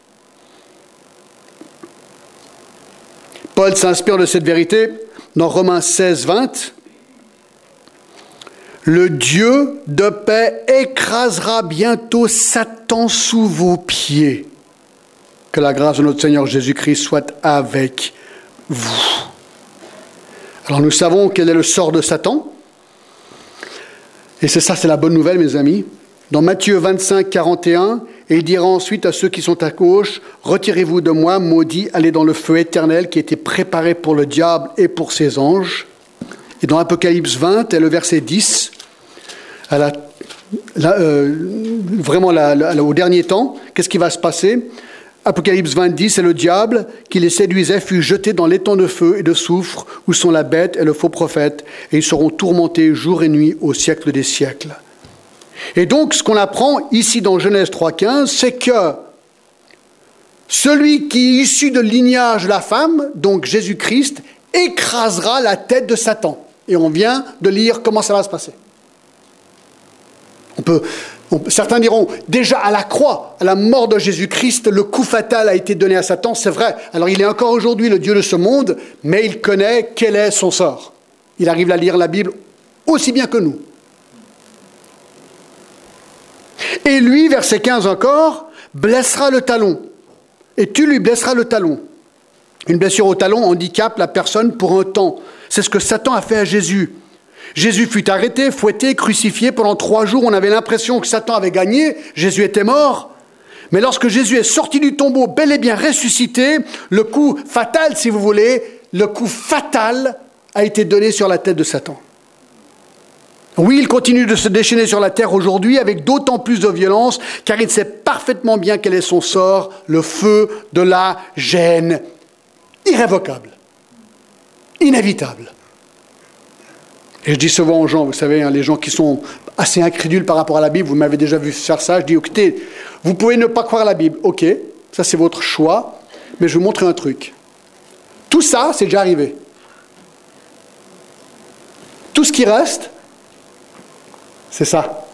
Paul s'inspire de cette vérité dans Romains seize, vingt. Le Dieu de paix écrasera bientôt Satan sous vos pieds. Que la grâce de notre Seigneur Jésus-Christ soit avec vous. Alors nous savons quel est le sort de Satan. Et c'est ça, c'est la bonne nouvelle, mes amis. Dans Matthieu vingt-cinq, quarante et un, et il dira ensuite à ceux qui sont à gauche, « Retirez-vous de moi, maudits, allez dans le feu éternel qui a été préparé pour le diable et pour ses anges. » Et dans Apocalypse vingt, et le verset dix, à la, la, euh, vraiment la, la, au dernier temps, qu'est-ce qui va se passer? Apocalypse vingt, dix, c'est le diable qui les séduisait fut jeté dans l'étang de feu et de soufre où sont la bête et le faux prophète et ils seront tourmentés jour et nuit au siècle des siècles. Et donc, ce qu'on apprend ici dans Genèse trois, quinze, c'est que celui qui est issu de lignage de la femme, donc Jésus-Christ, écrasera la tête de Satan. Et on vient de lire comment ça va se passer. On peut... Certains diront, déjà à la croix, à la mort de Jésus-Christ, le coup fatal a été donné à Satan, c'est vrai. Alors il est encore aujourd'hui le Dieu de ce monde, mais il connaît quel est son sort. Il arrive à lire la Bible aussi bien que nous. Et lui, verset quinze encore, blessera le talon. Et tu lui blesseras le talon. Une blessure au talon handicape la personne pour un temps. C'est ce que Satan a fait à Jésus. Jésus fut arrêté, fouetté, crucifié. Pendant trois jours, on avait l'impression que Satan avait gagné. Jésus était mort. Mais lorsque Jésus est sorti du tombeau, bel et bien ressuscité, le coup fatal, si vous voulez, le coup fatal a été donné sur la tête de Satan. Oui, il continue de se déchaîner sur la terre aujourd'hui avec d'autant plus de violence, car il sait parfaitement bien quel est son sort, le feu de la gêne irrévocable. inévitable. Et je dis souvent aux gens, vous savez, hein, les gens qui sont assez incrédules par rapport à la Bible, vous m'avez déjà vu faire ça, je dis, écoutez, vous pouvez ne pas croire à la Bible, ok, ça c'est votre choix, mais je vais vous montrer un truc. Tout ça, c'est déjà arrivé. Tout ce qui reste, c'est ça.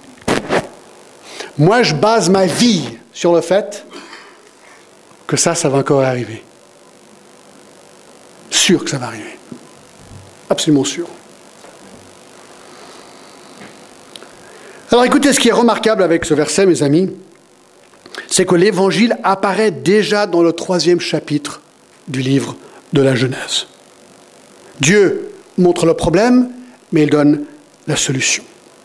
Moi, je base ma vie sur le fait que ça, ça va encore arriver. Sûr que ça va arriver. Absolument sûr. Alors écoutez, ce qui est remarquable avec ce verset, mes amis, c'est que l'Évangile apparaît déjà dans le troisième chapitre du livre de la Genèse. Dieu montre le problème, mais il donne la solution.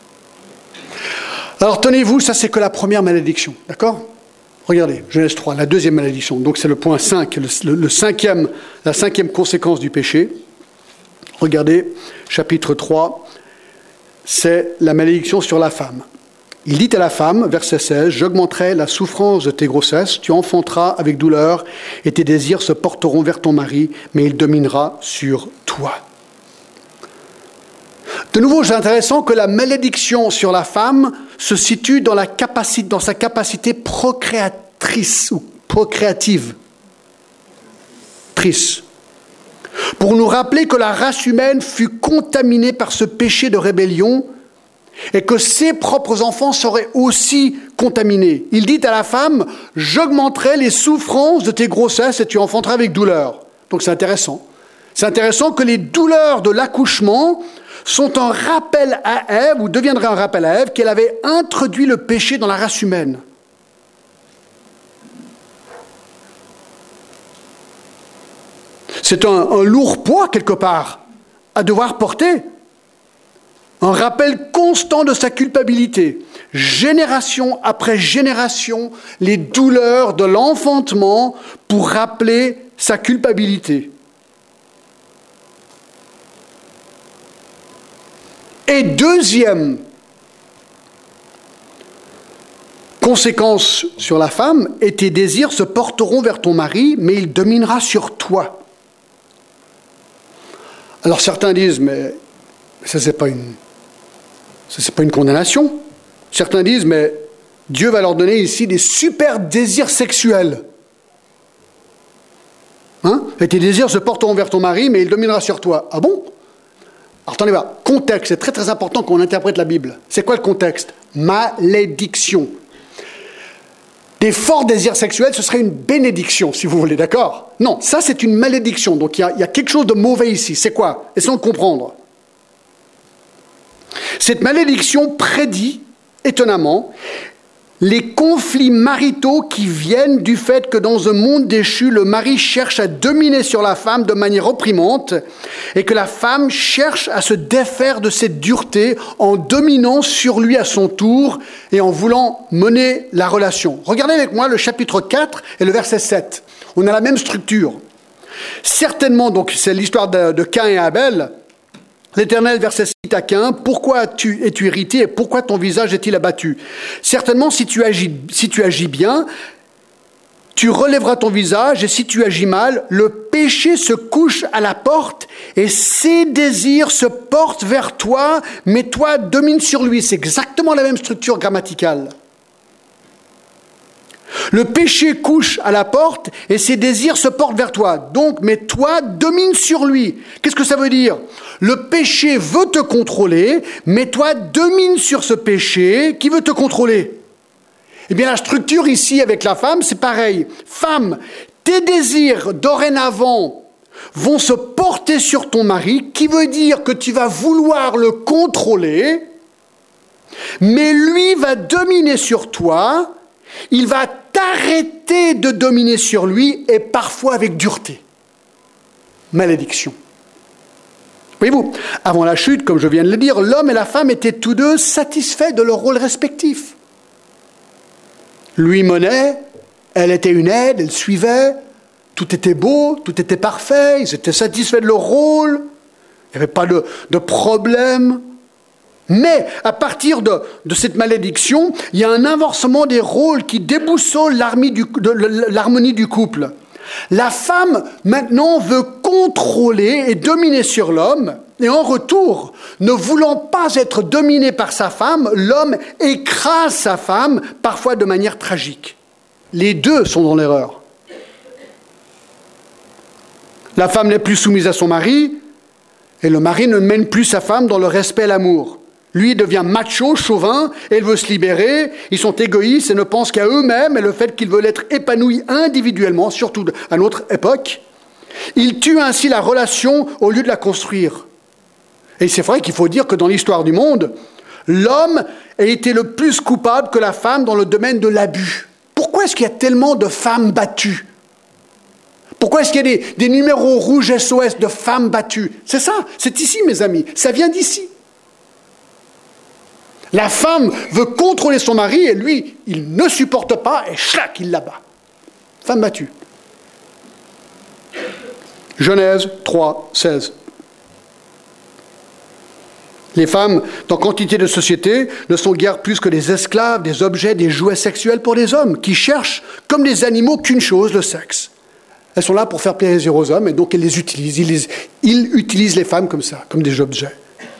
Alors tenez-vous, ça c'est que la première malédiction, d'accord ? Regardez, Genèse trois, la deuxième malédiction. Donc c'est le point cinq, le, le, le cinquième, la cinquième conséquence du péché. Regardez, chapitre trois, c'est la malédiction sur la femme. Il dit à la femme, verset seize, « J'augmenterai la souffrance de tes grossesses, tu enfanteras avec douleur, et tes désirs se porteront vers ton mari, mais il dominera sur toi. » De nouveau, c'est intéressant que la malédiction sur la femme se situe dans, la capacité, dans sa capacité procréatrice ou procréative. Trice. Pour nous rappeler que la race humaine fut contaminée par ce péché de rébellion et que ses propres enfants seraient aussi contaminés. Il dit à la femme, « J'augmenterai les souffrances de tes grossesses et tu enfanteras avec douleur. » Donc c'est intéressant. C'est intéressant que les douleurs de l'accouchement sont un rappel à Ève, ou deviendraient un rappel à Ève, qu'elle avait introduit le péché dans la race humaine. C'est un, un lourd poids, quelque part, à devoir porter. Un rappel constant de sa culpabilité. Génération après génération, les douleurs de l'enfantement pour rappeler sa culpabilité. Et deuxième conséquence sur la femme, et tes désirs se porteront vers ton mari, mais il dominera sur toi. Alors certains disent, mais ça c'est pas une, ça c'est pas une condamnation. Certains disent, mais Dieu va leur donner ici des super désirs sexuels. Hein? Et tes désirs se porteront vers ton mari, mais il dominera sur toi. Ah bon? Alors, attendez voir, contexte, c'est très très important qu'on interprète la Bible. C'est quoi le contexte? Malédiction. Des forts désirs sexuels, ce serait une bénédiction, si vous voulez, d'accord? Non, ça c'est une malédiction, donc il y, y a quelque chose de mauvais ici. C'est quoi? Essayons de comprendre. Cette malédiction prédit, étonnamment, les conflits maritaux qui viennent du fait que dans un monde déchu, le mari cherche à dominer sur la femme de manière opprimante et que la femme cherche à se défaire de cette dureté en dominant sur lui à son tour et en voulant mener la relation. Regardez avec moi le chapitre quatre et le verset sept. On a la même structure. Certainement, donc c'est l'histoire de, de Caïn et Abel. L'Éternel, verset six à quinze, « Pourquoi as-tu, es-tu irrité et pourquoi ton visage est-il abattu? Certainement, si tu agis, si tu agis bien, tu relèveras ton visage, et si tu agis mal, le péché se couche à la porte, et ses désirs se portent vers toi, mais toi domine sur lui. » C'est exactement la même structure grammaticale. Le péché couche à la porte et ses désirs se portent vers toi. Donc, mais toi, domine sur lui. Qu'est-ce que ça veut dire? Le péché veut te contrôler, mais toi, domine sur ce péché qui veut te contrôler. Eh bien, la structure ici avec la femme, c'est pareil. Femme, tes désirs dorénavant vont se porter sur ton mari, qui veut dire que tu vas vouloir le contrôler, mais lui va dominer sur toi. Il va t'arrêter de dominer sur lui et parfois avec dureté. Malédiction. Voyez-vous, avant la chute, comme je viens de le dire, l'homme et la femme étaient tous deux satisfaits de leur rôle respectif. Lui menait, elle était une aide, elle suivait, tout était beau, tout était parfait, ils étaient satisfaits de leur rôle, il n'y avait pas de, de problème. Mais à partir de, de cette malédiction, il y a un inversement des rôles qui déboussole l'harmonie du, de, l'harmonie du couple. La femme, maintenant, veut contrôler et dominer sur l'homme. Et en retour, ne voulant pas être dominé par sa femme, l'homme écrase sa femme, parfois de manière tragique. Les deux sont dans l'erreur. La femme n'est plus soumise à son mari, et le mari ne mène plus sa femme dans le respect et l'amour. Lui devient macho, chauvin, et il veut se libérer. Ils sont égoïstes et ne pensent qu'à eux-mêmes et le fait qu'ils veulent être épanouis individuellement, surtout à notre époque. Ils tuent ainsi la relation au lieu de la construire. Et c'est vrai qu'il faut dire que dans l'histoire du monde, l'homme a été le plus coupable que la femme dans le domaine de l'abus. Pourquoi est-ce qu'il y a tellement de femmes battues ? Pourquoi est-ce qu'il y a des, des numéros rouges S O S de femmes battues ? C'est ça, c'est ici mes amis, ça vient d'ici. La femme veut contrôler son mari et lui, il ne supporte pas et chlac, il l'abat. Femme battue. Genèse trois, seize. Les femmes, dans quantité de sociétés, ne sont guère plus que des esclaves, des objets, des jouets sexuels pour les hommes, qui cherchent, comme des animaux, qu'une chose, le sexe. Elles sont là pour faire plaisir aux hommes, et donc elles les utilisent. Ils, les, ils utilisent les femmes comme ça, comme des objets.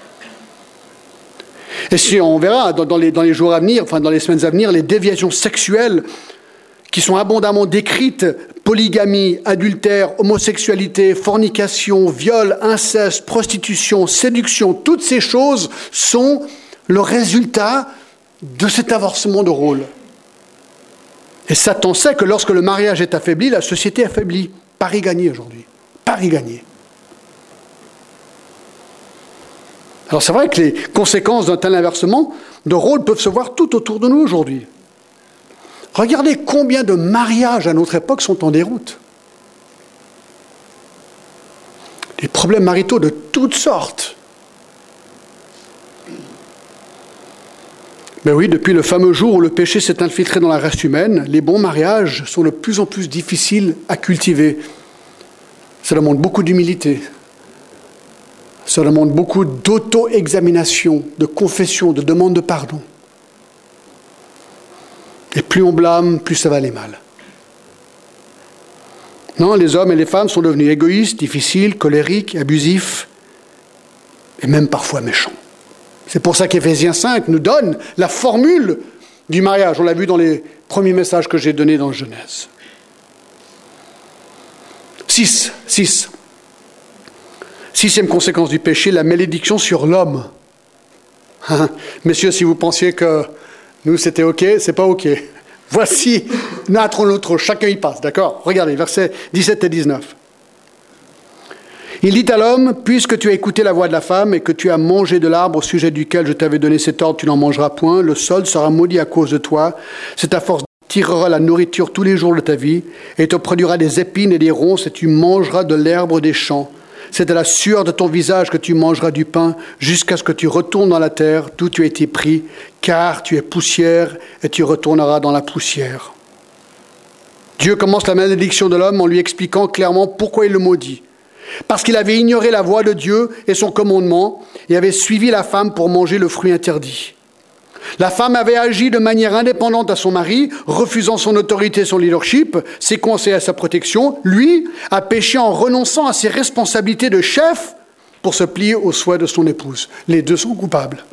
Et si on verra dans, dans, les, dans les jours à venir, enfin dans les semaines à venir, les déviations sexuelles qui sont abondamment décrites, polygamie, adultère, homosexualité, fornication, viol, inceste, prostitution, séduction, toutes ces choses sont le résultat de cet inversement de rôle. Et Satan sait que lorsque le mariage est affaibli, la société est affaiblie. Pari gagné aujourd'hui. Pari gagné. Alors c'est vrai que les conséquences d'un tel inversement de rôle peuvent se voir tout autour de nous aujourd'hui. Regardez combien de mariages à notre époque sont en déroute. Des problèmes maritaux de toutes sortes. Mais oui, depuis le fameux jour où le péché s'est infiltré dans la race humaine, les bons mariages sont de plus en plus difficiles à cultiver. Ça demande beaucoup d'humilité. Ça demande beaucoup d'auto-examination, de confession, de demande de pardon. Et plus on blâme, plus ça va aller mal. Non, les hommes et les femmes sont devenus égoïstes, difficiles, colériques, abusifs, et même parfois méchants. C'est pour ça qu'Éphésiens cinq nous donne la formule du mariage. On l'a vu dans les premiers messages que j'ai donnés dans Genèse. six. six. Sixième conséquence du péché, la malédiction sur l'homme. Messieurs, si vous pensiez que nous c'était OK, c'est pas OK. Voici notre l'autre, chacun y passe, d'accord ? Regardez, versets dix-sept et dix-neuf. Il dit à l'homme, puisque tu as écouté la voix de la femme et que tu as mangé de l'arbre au sujet duquel je t'avais donné cet ordre, tu n'en mangeras point, le sol sera maudit à cause de toi, c'est ta force tirera la nourriture tous les jours de ta vie et te produira des épines et des ronces et tu mangeras de l'herbe des champs. C'est à la sueur de ton visage que tu mangeras du pain jusqu'à ce que tu retournes dans la terre d'où tu as été pris, car tu es poussière et tu retourneras dans la poussière. Dieu commence la malédiction de l'homme en lui expliquant clairement pourquoi il le maudit. Parce qu'il avait ignoré la voix de Dieu et son commandement et avait suivi la femme pour manger le fruit interdit. La femme avait agi de manière indépendante à son mari, refusant son autorité et son leadership, ses conseils à sa protection. Lui a péché en renonçant à ses responsabilités de chef pour se plier aux souhaits de son épouse. Les deux sont coupables.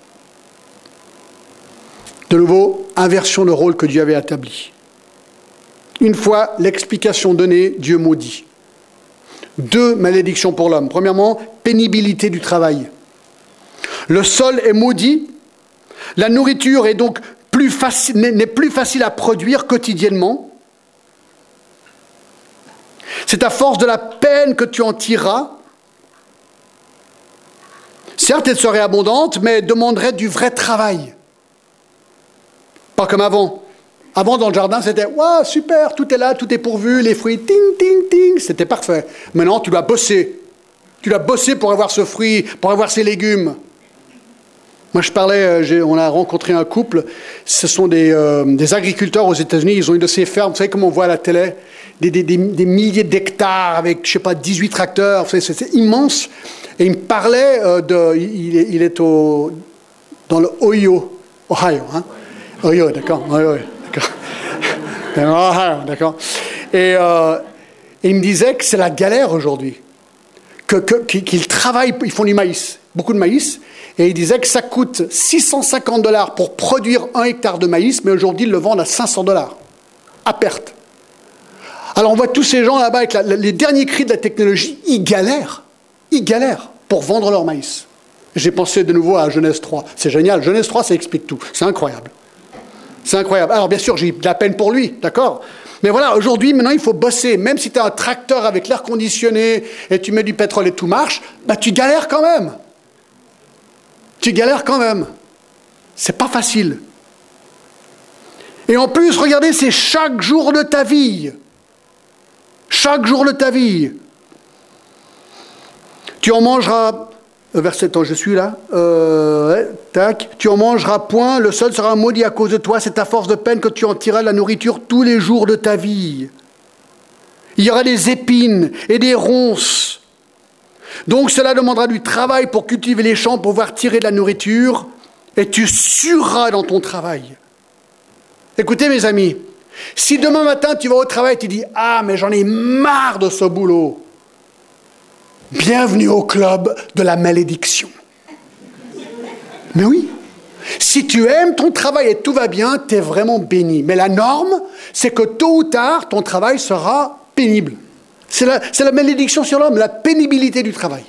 De nouveau, inversion de rôle que Dieu avait établi. Une fois l'explication donnée, Dieu maudit. Deux malédictions pour l'homme. Premièrement, pénibilité du travail. Le sol est maudit. La nourriture est donc plus facile, n'est plus facile à produire quotidiennement. C'est à force de la peine que tu en tireras. Certes, elle serait abondante, mais elle demanderait du vrai travail. Pas comme avant. Avant, dans le jardin, c'était « Waouh, super, tout est là, tout est pourvu, les fruits, ting, ting, ting », c'était parfait. Maintenant, tu dois bosser. Tu dois bosser pour avoir ce fruit, pour avoir ces légumes. Moi, je parlais, j'ai, on a rencontré un couple, ce sont des, euh, des agriculteurs aux États-Unis, ils ont une de ces fermes, vous savez comme on voit à la télé, des, des, des, des milliers d'hectares avec, je ne sais pas, dix-huit tracteurs, c'est, c'est immense. Et il me parlait euh, de, il, il est au, dans le Ohio, Ohio, hein Ohio, d'accord, Ohio, d'accord. Ohio, d'accord. Et, euh, et il me disait que c'est la galère aujourd'hui. que, que, qu'ils travaillent, ils font du maïs, beaucoup de maïs, et ils disaient que ça coûte six cent cinquante dollars pour produire un hectare de maïs, mais aujourd'hui ils le vendent à cinq cents dollars, à perte. Alors on voit tous ces gens là-bas avec la, les derniers cris de la technologie, ils galèrent, ils galèrent pour vendre leur maïs. J'ai pensé de nouveau à Genèse trois, c'est génial, Genèse trois ça explique tout, c'est incroyable. C'est incroyable. Alors bien sûr j'ai de la peine pour lui, d'accord ? Mais voilà, aujourd'hui, maintenant, il faut bosser. Même si tu as un tracteur avec l'air conditionné et tu mets du pétrole et tout marche, bah, tu galères quand même. Tu galères quand même. C'est pas facile. Et en plus, regardez, c'est chaque jour de ta vie. Chaque jour de ta vie. Tu en mangeras... Verset, je suis là. Euh, ouais, tac. Tu en mangeras point, le sol sera maudit à cause de toi. C'est à force de peine que tu en tireras de la nourriture tous les jours de ta vie. Il y aura des épines et des ronces. Donc cela demandera du travail pour cultiver les champs, pour pouvoir tirer de la nourriture. Et tu sueras dans ton travail. Écoutez mes amis, si demain matin tu vas au travail et tu dis « Ah, mais j'en ai marre de ce boulot !» Bienvenue au club de la malédiction. Mais oui, si tu aimes ton travail et tout va bien, tu es vraiment béni. Mais la norme, c'est que tôt ou tard, ton travail sera pénible. C'est la, c'est la malédiction sur l'homme, la pénibilité du travail.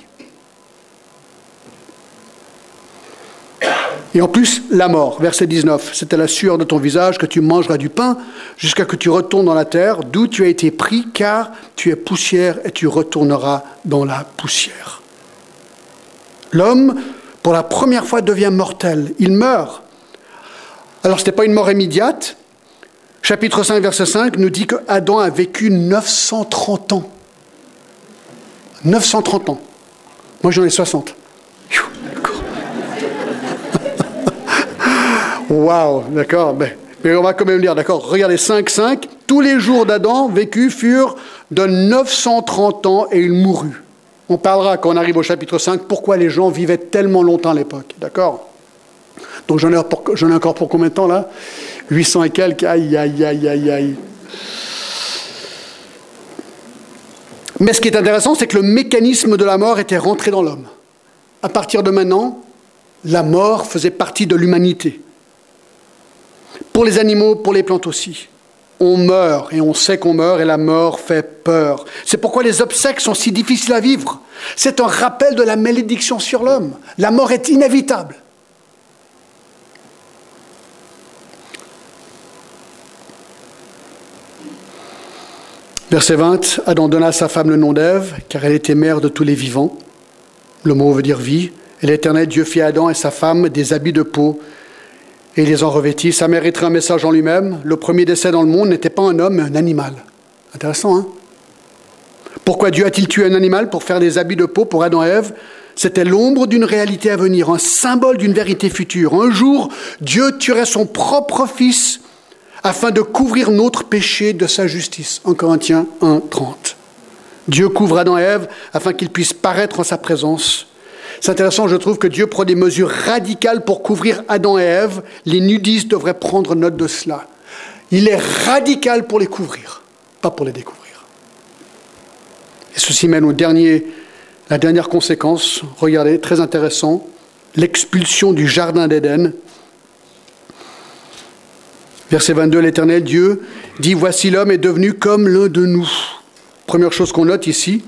Et en plus, la mort, verset dix-neuf. C'est à la sueur de ton visage que tu mangeras du pain jusqu'à que tu retournes dans la terre, d'où tu as été pris, car tu es poussière et tu retourneras dans la poussière. L'homme, pour la première fois, devient mortel. Il meurt. Alors, ce n'était pas une mort immédiate. Chapitre cinq, verset cinq, nous dit que Adam a vécu neuf cent trente ans. neuf cent trente ans. Moi, j'en ai soixante. Waouh, d'accord, mais, mais on va quand même lire, d'accord. Regardez, cinq, cinq. Tous les jours d'Adam vécus furent de neuf cent trente ans et il mourut. On parlera quand on arrive au chapitre cinq, pourquoi les gens vivaient tellement longtemps à l'époque, d'accord. Donc j'en ai, pour, j'en ai encore pour combien de temps là ? huit cents et quelques, aïe, aïe, aïe, aïe, aïe. Mais ce qui est intéressant, c'est que le mécanisme de la mort était rentré dans l'homme. À partir de maintenant, la mort faisait partie de l'humanité. Pour les animaux, pour les plantes aussi. On meurt et on sait qu'on meurt et la mort fait peur. C'est pourquoi les obsèques sont si difficiles à vivre. C'est un rappel de la malédiction sur l'homme. La mort est inévitable. Verset vingt, Adam donna à sa femme le nom d'Ève, car elle était mère de tous les vivants. Le mot veut dire vie. Et l'Éternel Dieu fit à Adam et sa femme des habits de peau, et il les en revêtit. Sa mère étrit un message en lui-même. Le premier décès dans le monde n'était pas un homme, mais un animal. Intéressant, hein ? Pourquoi Dieu a-t-il tué un animal pour faire des habits de peau pour Adam et Ève ? C'était l'ombre d'une réalité à venir, un symbole d'une vérité future. Un jour, Dieu tuerait son propre fils afin de couvrir notre péché de sa justice. En Corinthiens un, trente. Dieu couvre Adam et Ève afin qu'ils puissent paraître en sa présence. C'est intéressant, je trouve que Dieu prend des mesures radicales pour couvrir Adam et Ève. Les nudistes devraient prendre note de cela. Il est radical pour les couvrir, pas pour les découvrir. Et ceci mène au dernier, la dernière conséquence. Regardez, très intéressant, l'expulsion du jardin d'Éden. Verset vingt-deux, l'Éternel Dieu dit « Voici l'homme est devenu comme l'un de nous ». Première chose qu'on note ici,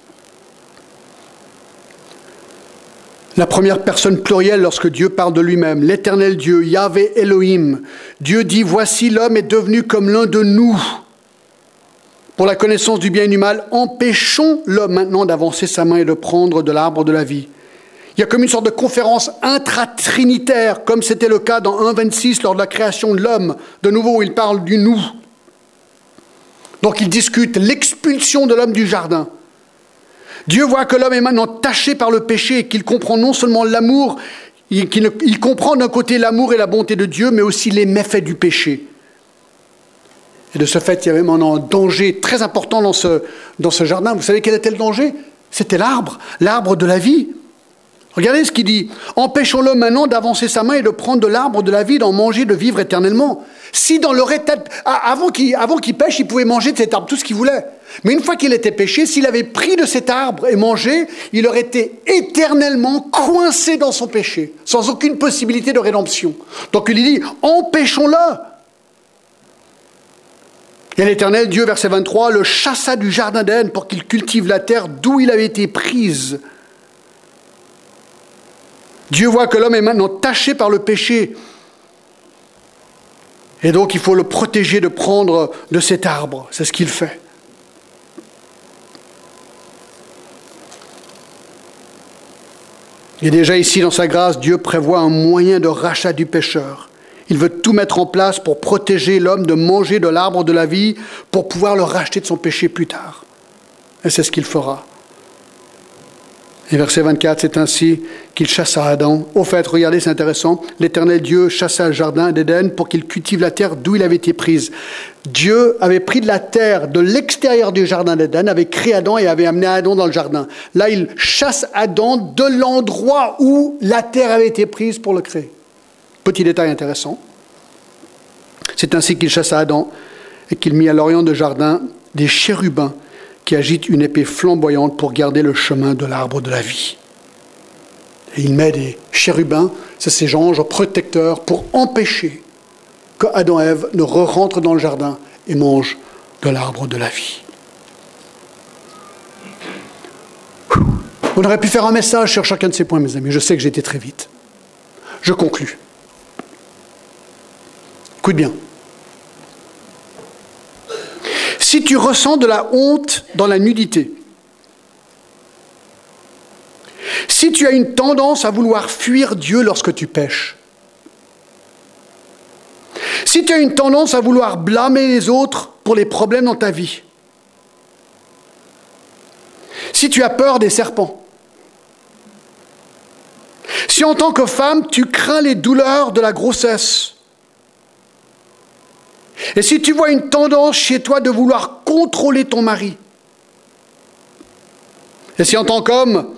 la première personne plurielle lorsque Dieu parle de lui-même, l'Éternel Dieu, Yahvé Elohim. Dieu dit, voici l'homme est devenu comme l'un de nous. Pour la connaissance du bien et du mal, empêchons l'homme maintenant d'avancer sa main et de prendre de l'arbre de la vie. Il y a comme une sorte de conférence intratrinitaire, comme c'était le cas dans un vingt-six lors de la création de l'homme. De nouveau, il parle du nous. Donc il discute l'expulsion de l'homme du jardin. Dieu voit que l'homme est maintenant taché par le péché et qu'il comprend non seulement l'amour, il, qu'il, il comprend d'un côté l'amour et la bonté de Dieu, mais aussi les méfaits du péché. Et de ce fait, il y avait maintenant un danger très important dans ce, dans ce jardin. Vous savez quel était le danger ? C'était l'arbre, l'arbre de la vie. Regardez ce qu'il dit. Empêchons l'homme maintenant d'avancer sa main et de prendre de l'arbre de la vie, d'en manger, de vivre éternellement. Si dans leur état, avant qu'il, avant qu'il pêche, il pouvait manger de cet arbre tout ce qu'il voulait. Mais une fois qu'il était péché, s'il avait pris de cet arbre et mangé, il aurait été éternellement coincé dans son péché, sans aucune possibilité de rédemption. Donc il dit, empêchons-le. Et l'Éternel, Dieu, verset vingt-trois, le chassa du jardin d'Éden pour qu'il cultive la terre d'où il avait été prise. Dieu voit que l'homme est maintenant taché par le péché. Et donc il faut le protéger de prendre de cet arbre. C'est ce qu'il fait. Et déjà ici, dans sa grâce, Dieu prévoit un moyen de rachat du pécheur. Il veut tout mettre en place pour protéger l'homme de manger de l'arbre de la vie, pour pouvoir le racheter de son péché plus tard. Et c'est ce qu'il fera. Et verset vingt-quatre, c'est ainsi qu'il chassa Adam. Au fait, regardez, c'est intéressant, l'Éternel Dieu chassa le jardin d'Éden pour qu'il cultive la terre d'où il avait été prise. Dieu avait pris de la terre de l'extérieur du jardin d'Éden, avait créé Adam et avait amené Adam dans le jardin. Là, il chasse Adam de l'endroit où la terre avait été prise pour le créer. Petit détail intéressant. C'est ainsi qu'il chassa Adam et qu'il mit à l'orient du jardin des chérubins qui agitent une épée flamboyante pour garder le chemin de l'arbre de la vie. Et il met des chérubins, c'est ces anges protecteurs, pour empêcher que Adam et Ève ne re-rentrent dans le jardin et mangent de l'arbre de la vie. On aurait pu faire un message sur chacun de ces points, mes amis. Je sais que j'ai été très vite. Je conclus. Écoute bien. Si tu ressens de la honte dans la nudité, si tu as une tendance à vouloir fuir Dieu lorsque tu pèches, si tu as une tendance à vouloir blâmer les autres pour les problèmes dans ta vie, si tu as peur des serpents, si en tant que femme tu crains les douleurs de la grossesse, et si tu vois une tendance chez toi de vouloir contrôler ton mari, et si en tant qu'homme,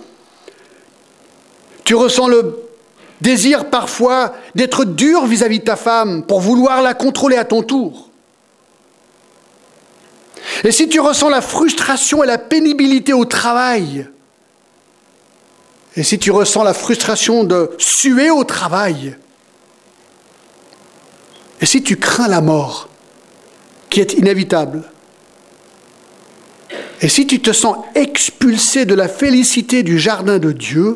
tu ressens le désir parfois d'être dur vis-à-vis de ta femme pour vouloir la contrôler à ton tour, et si tu ressens la frustration et la pénibilité au travail, et si tu ressens la frustration de suer au travail, et si tu crains la mort, qui est inévitable, et si tu te sens expulsé de la félicité du jardin de Dieu,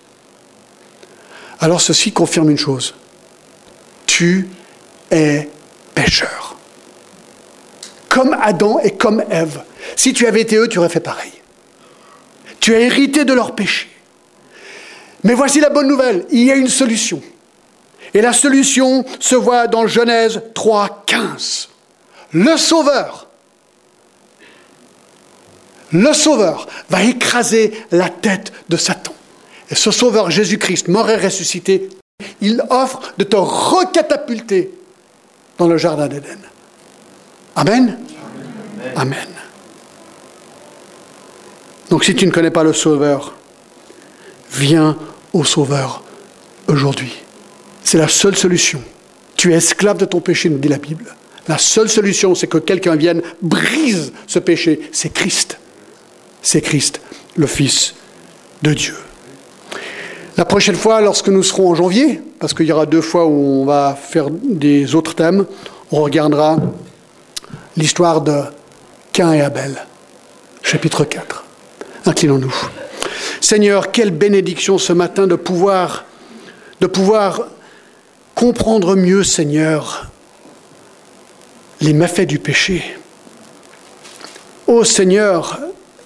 alors ceci confirme une chose. Tu es pécheur. Comme Adam et comme Ève. Si tu avais été eux, tu aurais fait pareil. Tu as hérité de leur péché. Mais voici la bonne nouvelle, il y a une solution. Et la solution se voit dans Genèse trois, quinze. Le Sauveur, le Sauveur va écraser la tête de Satan. Et ce Sauveur, Jésus-Christ, mort et ressuscité, il offre de te recatapulter dans le jardin d'Éden. Amen. Amen. Amen. Donc si tu ne connais pas le Sauveur, viens au Sauveur aujourd'hui. C'est la seule solution. Tu es esclave de ton péché, nous dit la Bible. La seule solution, c'est que quelqu'un vienne, brise ce péché. C'est Christ. C'est Christ, le Fils de Dieu. La prochaine fois, lorsque nous serons en janvier, parce qu'il y aura deux fois où on va faire des autres thèmes, on regardera l'histoire de Caïn et Abel, chapitre quatre. Inclinons-nous. Seigneur, quelle bénédiction ce matin de pouvoir, de pouvoir comprendre mieux, Seigneur, les méfaits du péché. Ô Seigneur,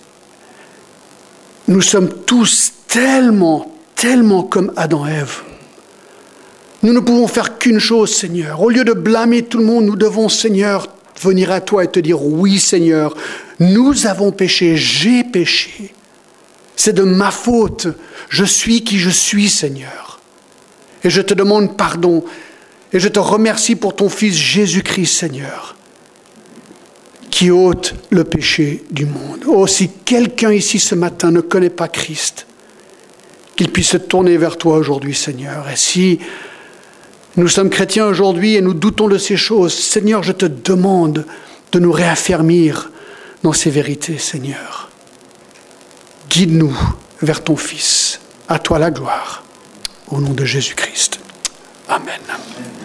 nous sommes tous tellement, tellement comme Adam et Ève. Nous ne pouvons faire qu'une chose, Seigneur. Au lieu de blâmer tout le monde, nous devons, Seigneur, venir à toi et te dire, oui, Seigneur, nous avons péché, j'ai péché. C'est de ma faute. Je suis qui je suis, Seigneur. Et je te demande pardon. Et je te remercie pour ton Fils Jésus-Christ, Seigneur, qui ôte le péché du monde. Oh, si quelqu'un ici ce matin ne connaît pas Christ, qu'il puisse se tourner vers toi aujourd'hui, Seigneur. Et si nous sommes chrétiens aujourd'hui et nous doutons de ces choses, Seigneur, je te demande de nous réaffermir dans ces vérités, Seigneur. Guide-nous vers ton Fils. À toi la gloire. Au nom de Jésus-Christ. Amen.